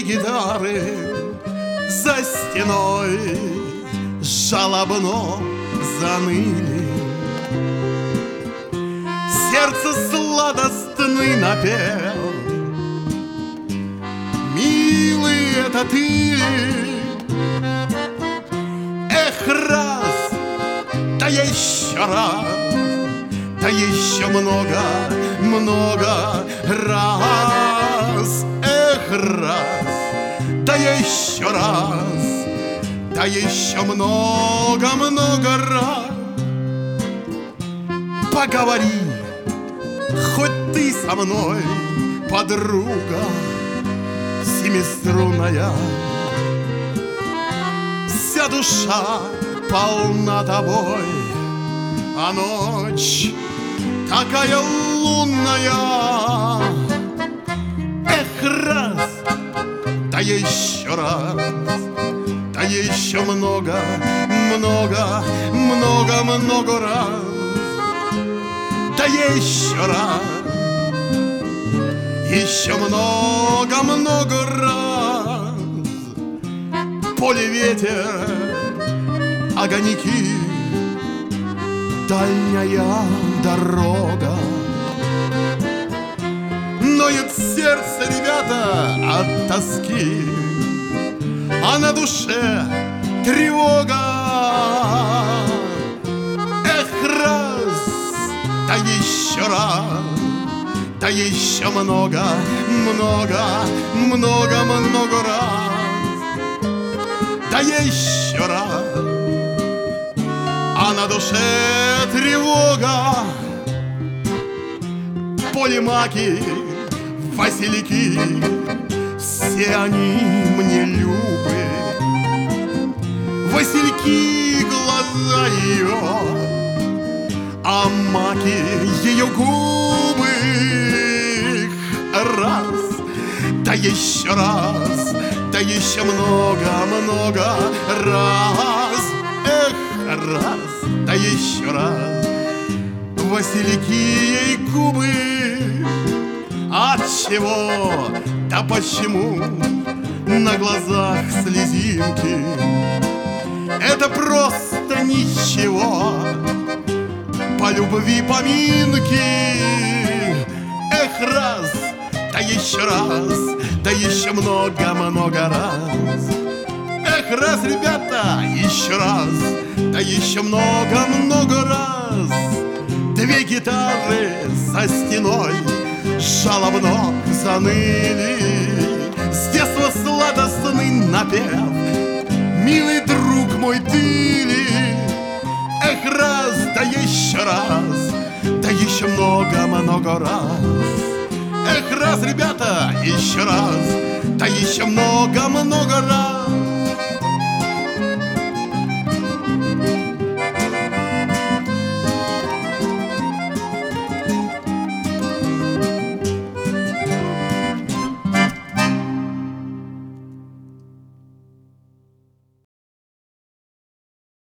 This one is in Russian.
гитары за стеной жалобно заныли. Сердце сладостный напев: милый, это ты. Эх, раз, да еще раз, да еще много, много раз. Эх, раз, да еще раз, да еще много, много раз. Поговори, хоть ты со мной, подруга семиструнная. Вся душа полна тобой, а ночь такая лунная. Эх, раз, да еще раз, да еще много, много, много, много раз. Да еще раз, еще много, много раз. Поле, ветер, огоньки, дальняя дорога. Ноет сердце, ребята, от тоски, а на душе тревога. Эх, раз, да еще раз, да еще много, много, много, много раз. Да еще раз, а на душе тревога. Поле, маки, васильки, все они мне любы. Васильки глаза ее, а маки ее губы. Раз, да еще раз, да еще много, много раз. Эх, раз, да еще раз, васильки ей губы. Отчего, да почему на глазах слезинки? Это просто ничего, по любви поминки. Эх, раз, да еще раз, да еще много, много раз. Эх, раз, ребята, еще раз, да еще много, много раз. Две гитары за стеной жалобно заныли. С детства сладостный напев: милый друг мой, ты ли? Эх, раз, да еще раз, да еще много, много раз. Эх, раз, ребята, еще раз, да еще много, много раз.